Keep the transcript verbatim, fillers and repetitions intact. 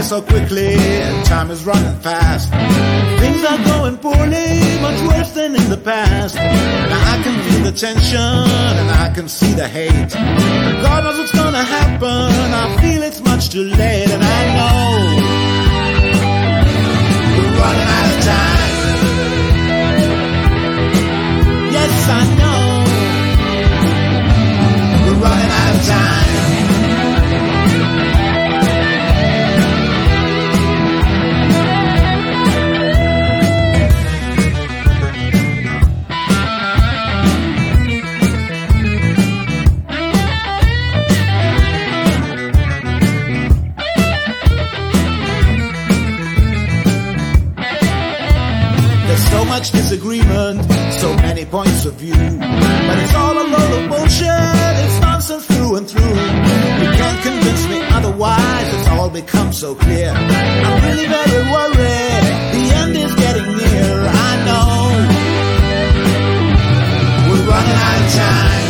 so quickly and time is running fast. Things are going poorly, much worse than in the past. Now I can feel the tension and I can see the hate. God knows what's gonna happen, I feel it's much too late. And I know we're running out of time. Yes, I know we're running out of time. So much disagreement, so many points of view, but it's all a load of bullshit, it's nonsense through and through. You can't convince me otherwise, it's all become so clear. I'm really very worried, the end is getting near. I know we're running out of time.